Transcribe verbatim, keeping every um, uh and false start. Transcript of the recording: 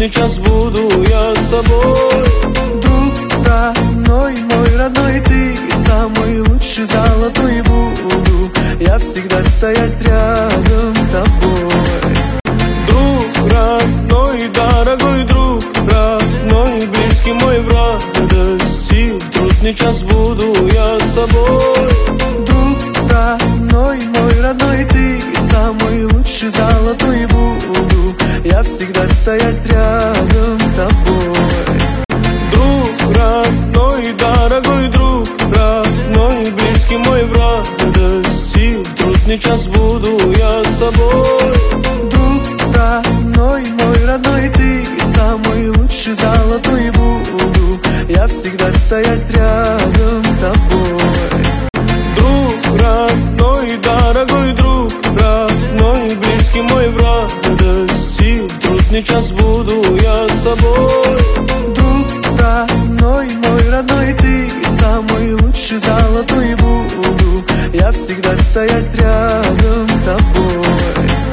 трудный час буду я с тобой. Друг родной, мой родной, ты самый лучший, золотой буду я всегда стоять рядом с тобой. Друг родной, дорогой друг родной, близкий мой в радости, в трудный час буду я с тобой. Друг родной, мой родной, ты самый лучший, золотой буду я всегда стоять рядом с тобой. Друг родной, дорогой друг родной, близкий мой в радости, в трудный час буду я с тобой. Друг родной, мой родной, ты самый лучший, золотой буду я всегда стоять рядом с тобой. Друг родной, дорогой друг родной, близкий мой в радости, в трудный час буду я с тобой. Друг родной, мой родной, ты самый лучший, золотой буду я всегда стоять рядом с тобой.